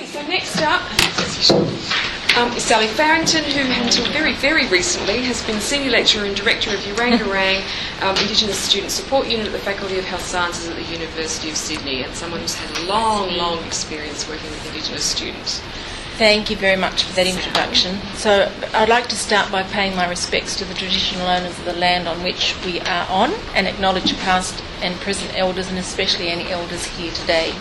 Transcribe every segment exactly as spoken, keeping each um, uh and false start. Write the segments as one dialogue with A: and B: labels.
A: So next up um, is Sally Farrington, who until very, very recently has been Senior Lecturer and Director of Yurangarang um, Indigenous Student Support Unit at the Faculty of Health Sciences at the University of Sydney, and someone who's had a long, long experience working with Indigenous students.
B: Thank you very much for that introduction. So I'd like to start by paying my respects to the traditional owners of the land on which we are on and acknowledge past and present elders, and especially any elders here today.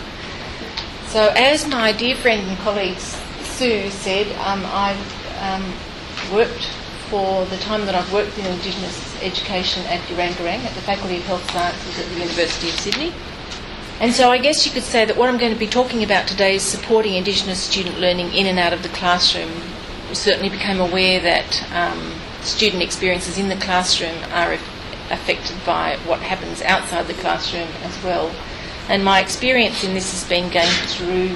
B: So as my dear friend and colleague Sue said, um, I've um, worked for the time that I've worked in Indigenous education at Yurangarang at the Faculty of Health Sciences at the University of Sydney. And so I guess you could say that what I'm going to be talking about today is supporting Indigenous student learning in and out of the classroom. We certainly became aware that um, student experiences in the classroom are affected by what happens outside the classroom as well. And my experience in this has been gained through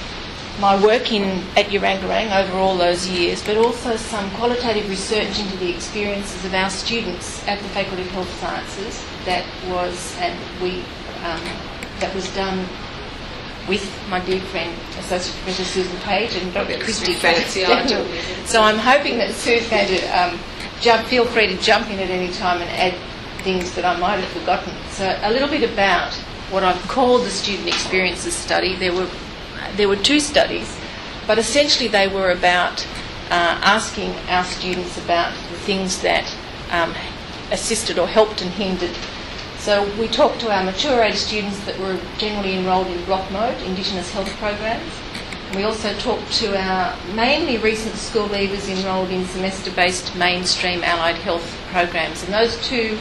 B: my work in at Yurangarang over all those years, but also some qualitative research into the experiences of our students at the Faculty of Health Sciences that was, and we... Um, that was done with my dear friend, Associate Professor Susan Page and Doctor Christy Fancy. So I'm hoping that Sue's going to um, jump, feel free to jump in at any time and add things that I might have forgotten. So a little bit about what I've called the Student Experiences Study. There were, there were two studies, but essentially they were about uh, asking our students about the things that um, assisted or helped and hindered. So we talked to our mature age students that were generally enrolled in block mode, Indigenous health programs. We also talked to our mainly recent school leavers enrolled in semester-based mainstream allied health programs. And those two,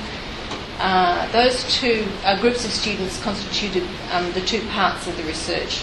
B: uh, those two uh, groups of students constituted um, the two parts of the research.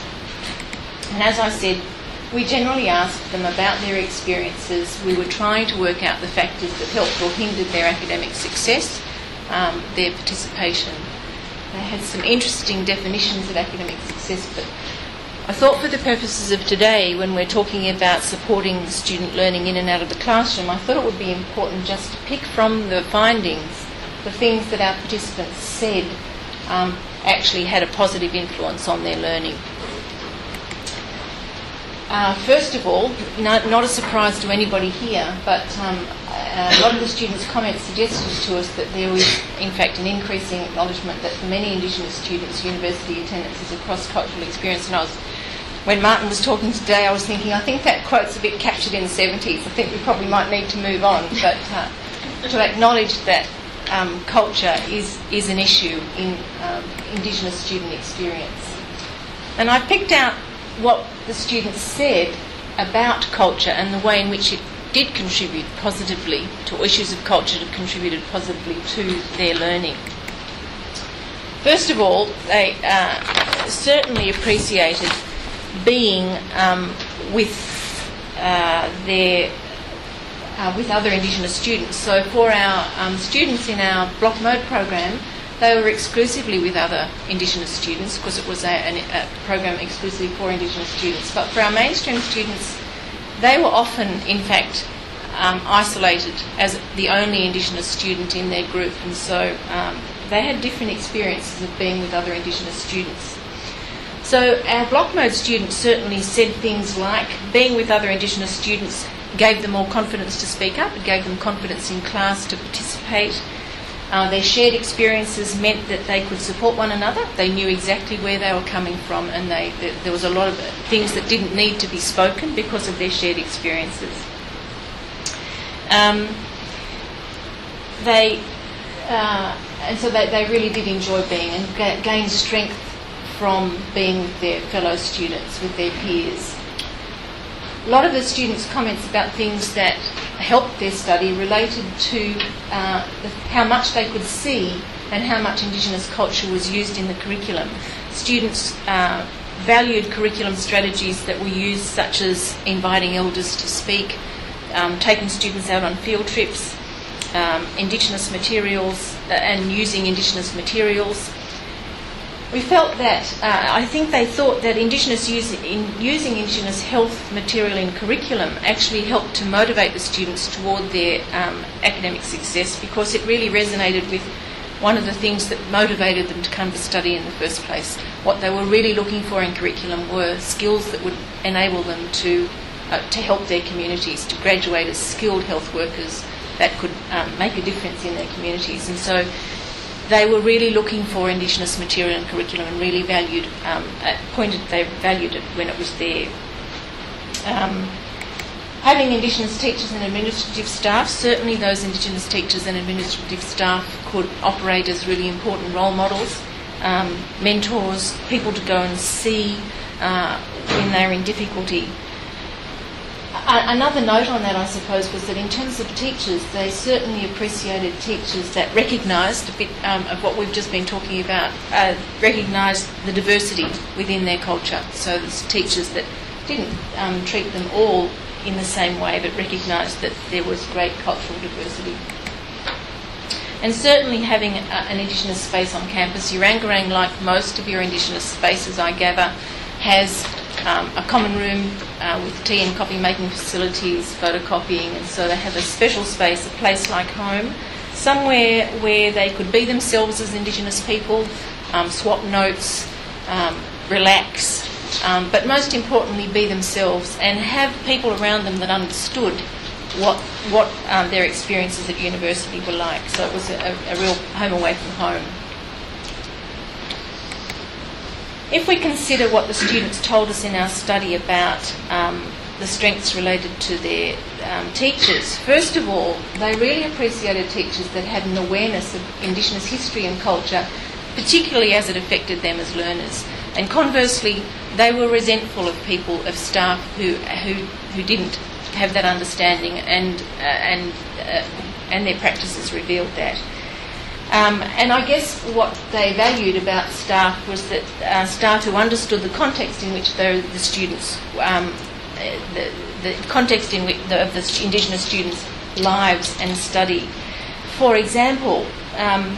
B: And as I said, we generally asked them about their experiences. We were trying to work out the factors that helped or hindered their academic success. Um, their participation. They had some interesting definitions of academic success, but I thought for the purposes of today, when we're talking about supporting student learning in and out of the classroom, I thought it would be important just to pick from the findings the things that our participants said um, actually had a positive influence on their learning. Uh, first of all, not, not a surprise to anybody here, but um, a lot of the students' comments suggested to us that there was, in fact, an increasing acknowledgement that for many Indigenous students, university attendance is a cross-cultural experience. And I was, when Martin was talking today, I was thinking, I think that quote's a bit captured in the seventies. I think we probably might need to move on. But uh, to acknowledge that um, culture is, is an issue in um, Indigenous student experience. And I picked out what the students said about culture and the way in which it did contribute positively to issues of culture that contributed positively to their learning. First of all, they uh, certainly appreciated being um, with uh, their uh, with other Indigenous students. So for our um, students in our block mode program, they were exclusively with other Indigenous students because it was a, a, a program exclusively for Indigenous students. But for our mainstream students, they were often, in fact, um, isolated as the only Indigenous student in their group, and so um, they had different experiences of being with other Indigenous students. So our block mode students certainly said things like being with other Indigenous students gave them more confidence to speak up, it gave them confidence in class to participate. Uh, their shared experiences meant that they could support one another. They knew exactly where they were coming from, and they, th- there was a lot of things that didn't need to be spoken because of their shared experiences. Um, they uh, and so they, they really did enjoy being and ga- gain strength from being with their fellow students, with their peers. A lot of the students' comments about things that helped their study related to uh, the, how much they could see and how much Indigenous culture was used in the curriculum. Students uh, valued curriculum strategies that were used, such as inviting elders to speak, um, taking students out on field trips, um, Indigenous materials uh, and using Indigenous materials. We felt that, uh, I think they thought that Indigenous use, in using Indigenous health material in curriculum actually helped to motivate the students toward their um, academic success, because it really resonated with one of the things that motivated them to come to study in the first place. What they were really looking for in curriculum were skills that would enable them to uh, to help their communities, to graduate as skilled health workers that could um, make a difference in their communities. And so they were really looking for Indigenous material and curriculum and really valued, um, uh, pointed they valued it when it was there. Um, having Indigenous teachers and administrative staff, certainly those Indigenous teachers and administrative staff could operate as really important role models, um, mentors, people to go and see uh, when they're in difficulty. A- another note on that, I suppose, was that in terms of teachers, they certainly appreciated teachers that recognised a bit um, of what we've just been talking about, uh, recognised the diversity within their culture. So there's teachers that didn't um, treat them all in the same way, but recognised that there was great cultural diversity. And certainly having a, an Indigenous space on campus, Urangarang, like most of your Indigenous spaces, I gather, has um, a common room uh, with tea and coffee making facilities, photocopying, and so they have a special space, a place like home, somewhere where they could be themselves as Indigenous people, um, swap notes, um, relax, um, but most importantly be themselves and have people around them that understood what what um, their experiences at university were like. So it was a, a real home away from home. If we consider what the students told us in our study about um, the strengths related to their um, teachers, first of all, they really appreciated teachers that had an awareness of Indigenous history and culture, particularly as it affected them as learners. And conversely, they were resentful of people, of staff who who, who didn't have that understanding, and uh, and uh, and their practices revealed that. Um, and I guess what they valued about staff was that uh, staff who understood the context in which the, the students, um, the, the context in which the, of the Indigenous students' lives and study. For example, um,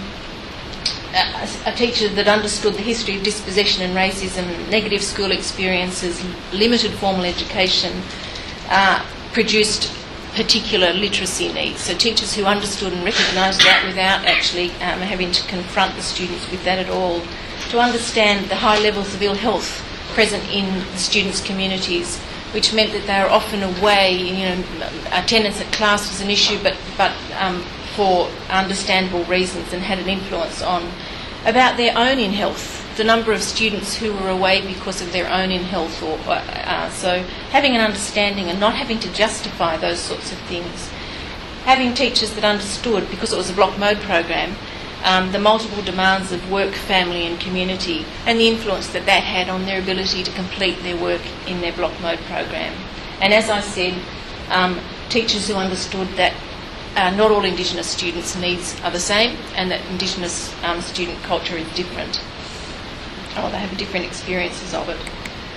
B: a, a teacher that understood the history of dispossession and racism, negative school experiences, limited formal education, uh, produced particular literacy needs. So teachers who understood and recognised that without actually um, having to confront the students with that at all, to understand the high levels of ill health present in the students' communities, which meant that they were often away. You know, attendance at class was an issue, but but um, for understandable reasons, and had an influence on about their own ill health. The number of students who were away because of their own ill health, or uh, so having an understanding and not having to justify those sorts of things. Having teachers that understood, because it was a block mode program, um, the multiple demands of work, family and community, and the influence that that had on their ability to complete their work in their block mode program. And as I said, um, teachers who understood that uh, not all Indigenous students' needs are the same, and that Indigenous um, student culture is different. Oh, they have different experiences of it.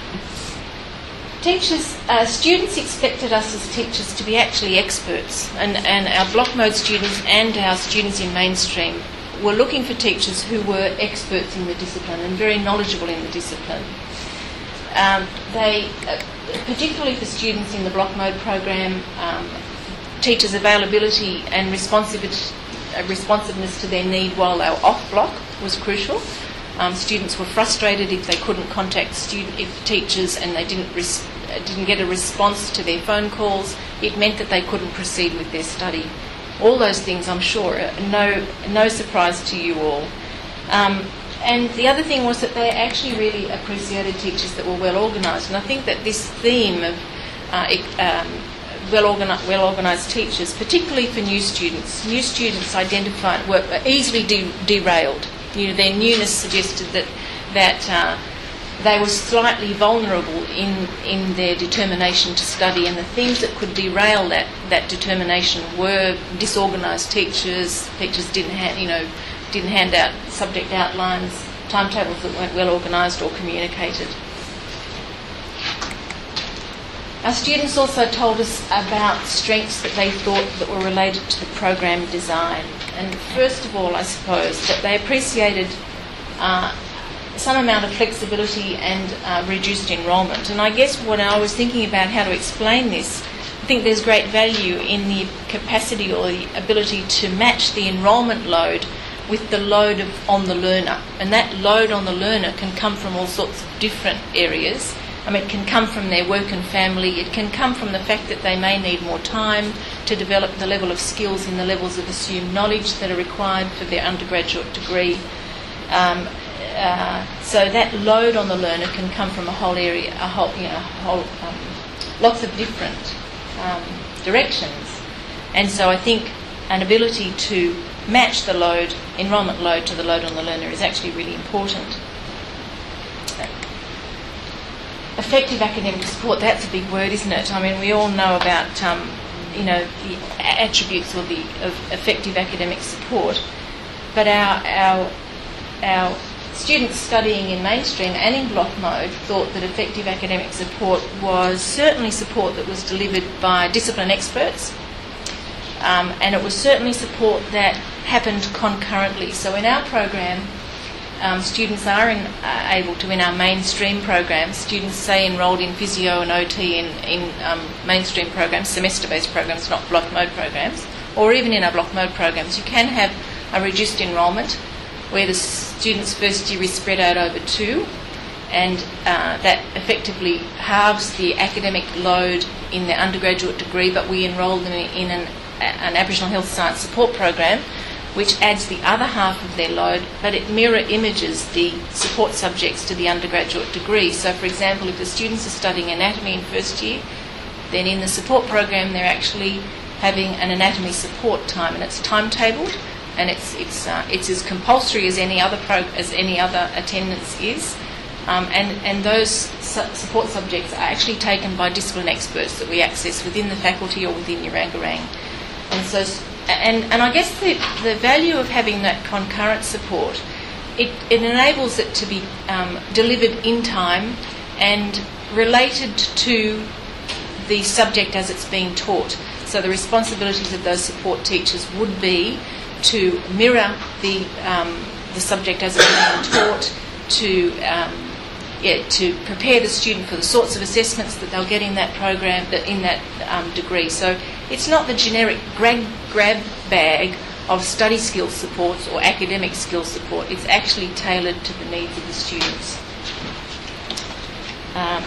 B: Teachers, uh, students expected us as teachers to be actually experts, and, and our block mode students and our students in mainstream were looking for teachers who were experts in the discipline and very knowledgeable in the discipline. Um, they, uh, particularly for students in the block mode program, um, teachers' availability and responsiveness, uh, responsiveness to their need while they were off block was crucial. Um, students were frustrated if they couldn't contact student, if teachers and they didn't res- didn't get a response to their phone calls. It meant that they couldn't proceed with their study. All those things, I'm sure, are no no surprise to you all. Um, and the other thing was that they actually really appreciated teachers that were well organised. And I think that this theme of uh, um, well organised, well organised teachers, particularly for new students, new students identified were easily de- derailed. You know, their newness suggested that that uh, they were slightly vulnerable in, in their determination to study, and the things that could derail that, that determination were disorganised teachers. Teachers didn't hand, you know, didn't hand out subject outlines, timetables that weren't well organised or communicated. Our students also told us about strengths that they thought that were related to the program design. And first of all, I suppose, that they appreciated uh, some amount of flexibility and uh, reduced enrolment. And I guess when I was thinking about how to explain this, I think there's great value in the capacity or the ability to match the enrolment load with the load of, on the learner. And that load on the learner can come from all sorts of different areas. I mean, it can come from their work and family. It can come from the fact that they may need more time to develop the level of skills in the levels of assumed knowledge that are required for their undergraduate degree. Um, uh, so that load on the learner can come from a whole area, a whole, you know, a whole, um, lots of different um, directions. And so I think an ability to match the load, enrolment load, to the load on the learner is actually really important. Effective academic support, that's a big word, isn't it? I mean, we all know about, um, you know, the attributes or the, of effective academic support, but our, our, our students studying in mainstream and in block mode thought that effective academic support was certainly support that was delivered by discipline experts, um, and it was certainly support that happened concurrently. So in our program, Um, students are in, uh, able to, in our mainstream programs, students say enrolled in physio and O T in, in um, mainstream programs, semester-based programs, not block mode programs, or even in our block mode programs, you can have a reduced enrolment where the students' first year is spread out over two, and uh, that effectively halves the academic load in their undergraduate degree, but we enrol them in an, an Aboriginal Health Science support program, which adds the other half of their load, but it mirror images the support subjects to the undergraduate degree. So, for example, if the students are studying anatomy in first year, then in the support program they're actually having an anatomy support time, and it's timetabled, and it's it's uh, it's as compulsory as any other prog- as any other attendance is, um, and and those su- support subjects are actually taken by discipline experts that we access within the faculty or within Yurangarang, and so. And, and I guess the, the value of having that concurrent support, it, it enables it to be um, delivered in time and related to the subject as it's being taught. So the responsibilities of those support teachers would be to mirror the, um, the subject as it's being taught, to um, yeah, to prepare the student for the sorts of assessments that they'll get in that program, in that um, degree. So it's not the generic grab, grab bag of study skills supports or academic skills support. It's actually tailored to the needs of the students. Um,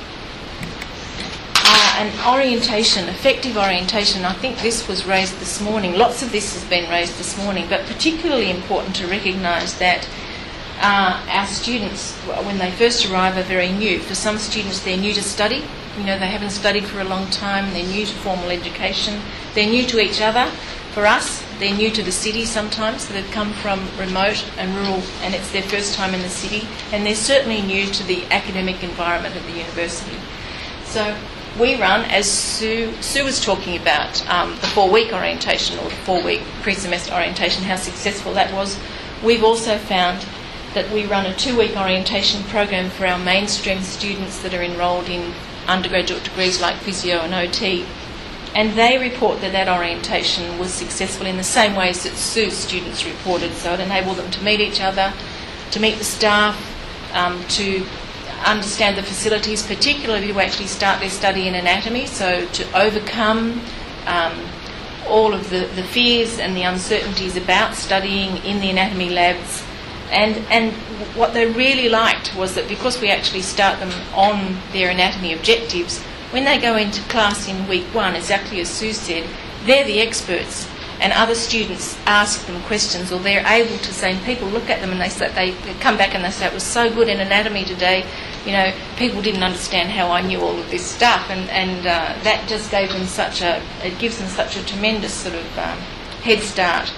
B: uh, and orientation, effective orientation, I think this was raised this morning. Lots of this has been raised this morning, but particularly important to recognise that Uh, our students, when they first arrive, are very new. For some students, they're new to study. You know, they haven't studied for a long time. They're new to formal education. They're new to each other. For us, they're new to the city sometimes. So they've come from remote and rural, and it's their first time in the city. And they're certainly new to the academic environment of the university. So we run, as Sue, Sue was talking about, um, the four-week orientation or the four-week pre-semester orientation, how successful that was. We've also found that we run a two-week orientation program for our mainstream students that are enrolled in undergraduate degrees like physio and O T, and they report that that orientation was successful in the same ways that Sue's students reported. So it enabled them to meet each other, to meet the staff, um, to understand the facilities, particularly to actually start their study in anatomy, so to overcome um, all of the, the fears and the uncertainties about studying in the anatomy labs. And and what they really liked was that because we actually start them on their anatomy objectives, when they go into class in week one, exactly as Sue said, they're the experts, and other students ask them questions, or they're able to say, and people look at them and they say, they come back and they say, it was so good in anatomy today, you know, people didn't understand how I knew all of this stuff, and, and uh, that just gave them such a, it gives them such a tremendous sort of um, head start.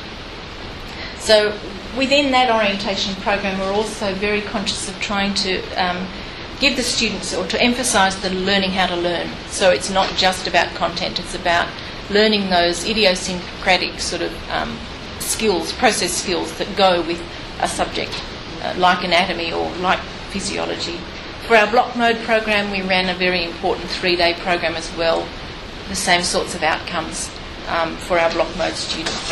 B: So within that orientation program, we're also very conscious of trying to um, give the students, or to emphasise the learning how to learn. So it's not just about content, it's about learning those idiosyncratic sort of um, skills, process skills that go with a subject uh, like anatomy or like physiology. For our block mode program, we ran a very important three-day program as well, the same sorts of outcomes um, for our block mode students.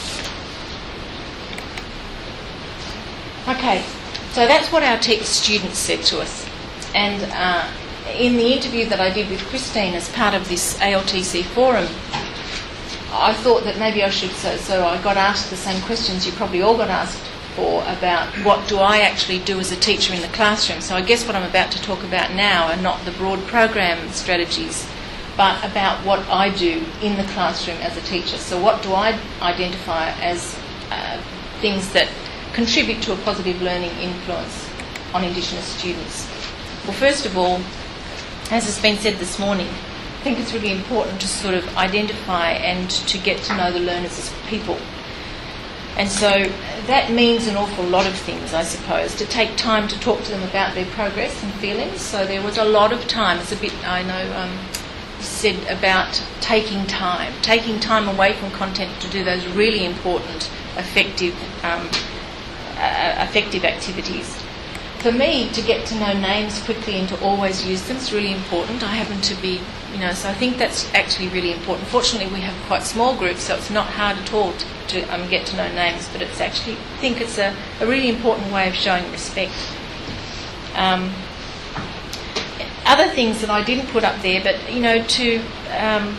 B: Okay, so that's what our tech students said to us. And uh, in the interview that I did with Christine as part of this A L T C forum, I thought that maybe I should, so, so I got asked the same questions you probably all got asked for about what do I actually do as a teacher in the classroom. So I guess what I'm about to talk about now are not the broad program strategies, but about what I do in the classroom as a teacher. So what do I identify as uh, things that contribute to a positive learning influence on Indigenous students? Well, first of all, as has been said this morning, I think it's really important to sort of identify and to get to know the learners as people. And so that means an awful lot of things, I suppose, to take time to talk to them about their progress and feelings. So there was a lot of time. It's a bit, I know, um, said about taking time, taking time away from content to do those really important, effective, um, uh, effective activities. For me, to get to know names quickly and to always use them is really important. I happen to be, you know, so I think that's actually really important. Fortunately, we have quite small groups, so it's not hard at all to, to um, get to know names, but it's actually, I think it's a, a really important way of showing respect. Um, other things that I didn't put up there, but, you know, to um,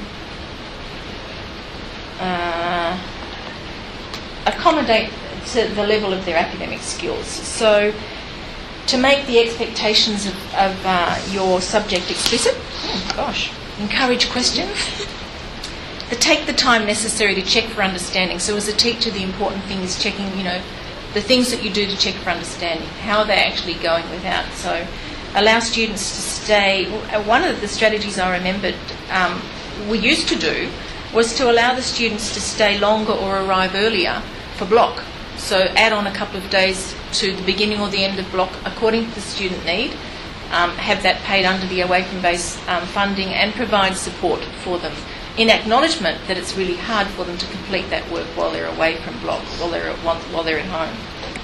B: uh, accommodate to the level of their academic skills. So to make the expectations of, of uh, your subject explicit, oh gosh, encourage questions, to take the time necessary to check for understanding. So as a teacher, the important thing is checking, you know, the things that you do to check for understanding. How are they actually going without? So allow students to stay. One of the strategies I remembered um, we used to do was to allow the students to stay longer or arrive earlier for block. So add on a couple of days to the beginning or the end of block according to the student need, um, have that paid under the away from base um, funding and provide support for them in acknowledgement that it's really hard for them to complete that work while they're away from block, while they're at, while they're at home.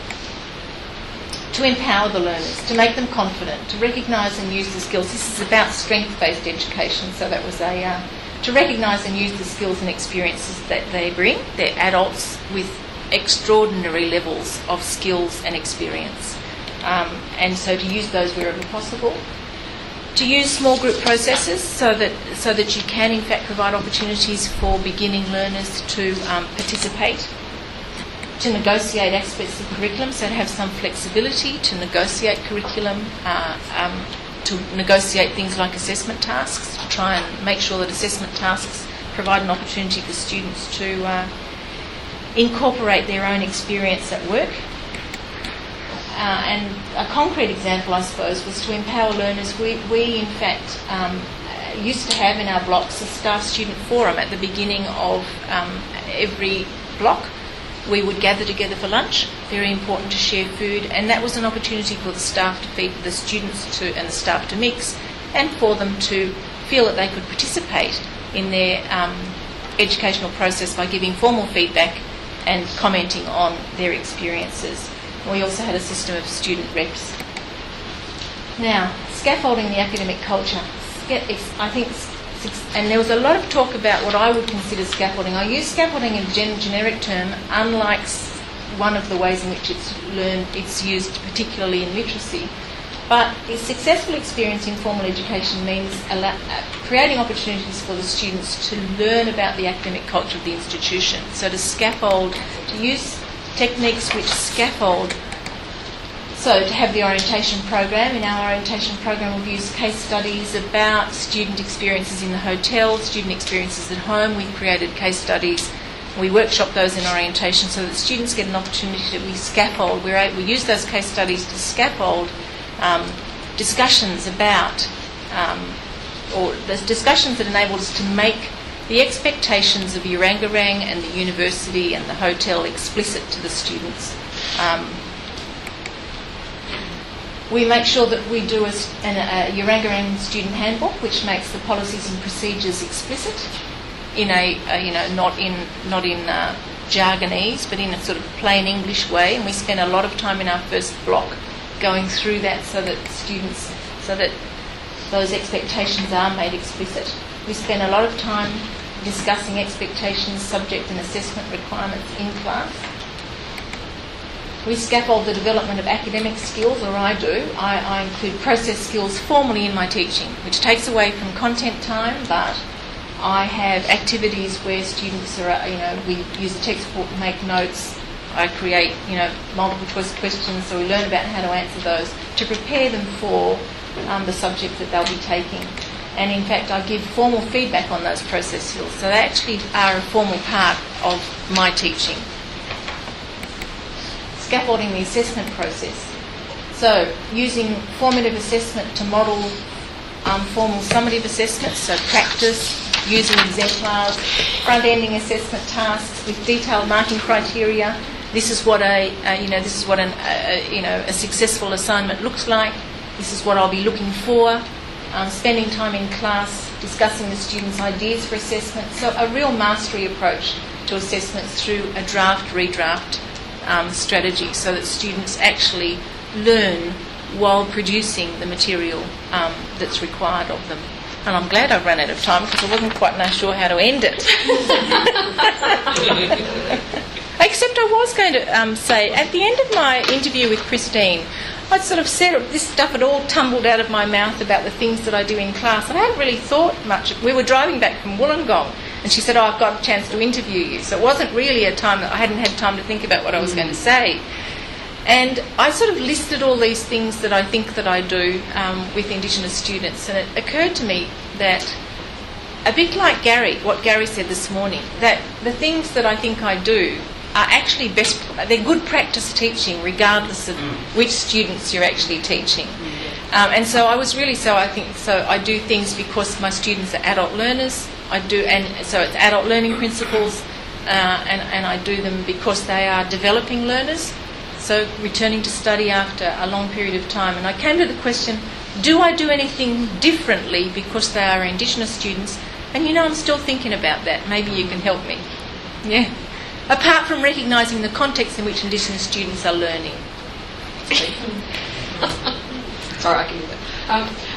B: To empower the learners, to make them confident, to recognise and use the skills. This is about strength-based education, so that was a uh, to recognise and use the skills and experiences that they bring. They're adults with extraordinary levels of skills and experience, um, and so to use those wherever possible. To use small group processes so that so that you can in fact provide opportunities for beginning learners to um, participate. To negotiate aspects of curriculum, so to have some flexibility to negotiate curriculum, uh, um, to negotiate things like assessment tasks, to try and make sure that assessment tasks provide an opportunity for students to uh, incorporate their own experience at work. Uh, and a concrete example, I suppose, was to empower learners. We, we in fact, um, used to have in our blocks a staff-student forum at the beginning of um, every block. We would gather together for lunch, very important to share food, and that was an opportunity for the staff to feed the students to and the staff to mix, and for them to feel that they could participate in their um, educational process by giving formal feedback and commenting on their experiences. We also had a system of student reps. Now, scaffolding the academic culture. I think, and there was a lot of talk about what I would consider scaffolding. I use scaffolding in a gen- generic term, unlike one of the ways in which it's learned, it's used particularly in literacy. But a successful experience in formal education means allow, uh, creating opportunities for the students to learn about the academic culture of the institution. So to scaffold, to use techniques which scaffold. So to have the orientation program. In our orientation program we've used case studies about student experiences in the hotel, student experiences at home. We've created case studies. We workshop those in orientation so that students get an opportunity to we scaffold. We're able, we use those case studies to scaffold um, discussions about, um, or the discussions that enable us to make the expectations of Yurangarang and the university and the hotel explicit to the students. Um, We make sure that we do a, a Yurangarang student handbook, which makes the policies and procedures explicit in a, a you know not in not in uh, jargonese, but in a sort of plain English way. And we spend a lot of time in our first block going through that, so that students, so that those expectations are made explicit. We spend a lot of time discussing expectations, subject and assessment requirements in class. We scaffold the development of academic skills, or I do. I, I include process skills formally in my teaching, which takes away from content time, but I have activities where students are, you know, we use the textbook to make notes. I create, you know, multiple choice questions, so we learn about how to answer those to prepare them for um, the subject that they'll be taking. And in fact, I give formal feedback on those process skills, so they actually are a formal part of my teaching. Scaffolding the assessment process. So using formative assessment to model um, formal summative assessments, so practice, using exemplars, front-ending assessment tasks with detailed marking criteria. This is what a, uh, you know, this is what an, uh, you know, a successful assignment looks like. This is what I'll be looking for. Um, spending time in class, discussing the students' ideas for assessment. So a real mastery approach to assessments through a draft, redraft um, strategy, so that students actually learn while producing the material um, that's required of them. And I'm glad I've run out of time because I wasn't quite sure how to end it. Except I was going to um, say, at the end of my interview with Christine, I'd sort of said this stuff had all tumbled out of my mouth about the things that I do in class, and I hadn't really thought much. We were driving back from Wollongong, and she said, oh, I've got a chance to interview you. So it wasn't really a time that I hadn't had time to think about what I was mm. going to say. And I sort of listed all these things that I think that I do um, with Indigenous students, and it occurred to me that, a bit like Gary, what Gary said this morning, that the things that I think I do are actually best, they're good practice teaching regardless of which students you're actually teaching. Um, and so I was really, so I think, so I do things because my students are adult learners, I do, and so it's adult learning principles, uh, and, and I do them because they are developing learners, so returning to study after a long period of time. And I came to the question, do I do anything differently because they are Indigenous students? And you know, I'm still thinking about that. Maybe you can help me. Yeah. Apart from recognising the context in which Indigenous students are learning.
A: Sorry, I can do that. Um,